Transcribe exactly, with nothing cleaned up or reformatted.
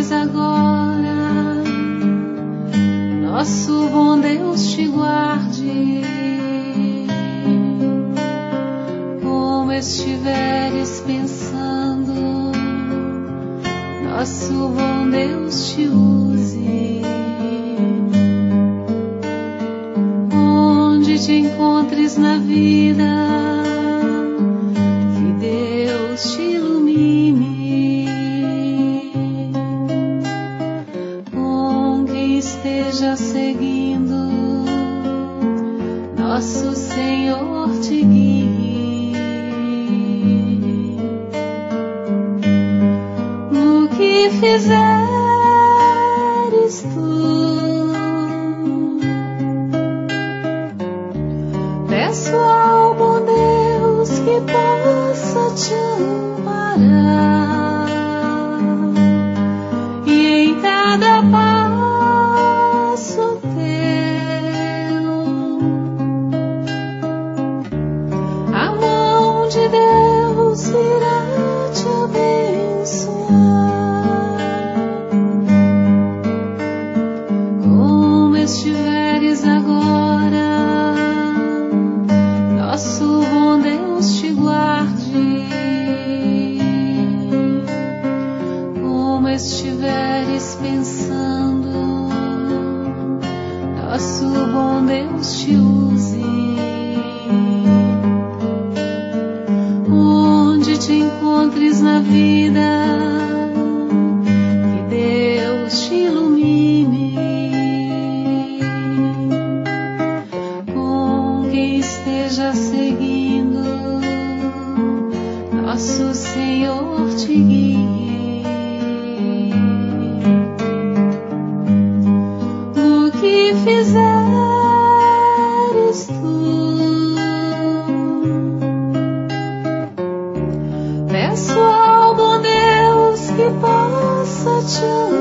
fizeres agora, nosso bom Deus te guarde. Como estiveres pensando, nosso bom Deus te use. Onde te encontres na vida, que Deus te ilumine. Com quem esteja seguindo, nosso Senhor te guie. No que fizeres tu, peço ao bom Deus que possa te amparar, e em cada passo teu a mão de Deus virá te abençoar. Como estiveres agora, nosso bom Deus te guarde. Como estiveres pensando, nosso bom Deus te use. Onde te encontres na vida, que Deus te ilumine. Com quem esteja seguindo, nosso Senhor te guie. No que fizeres tu, peço ao bom Deus que possa te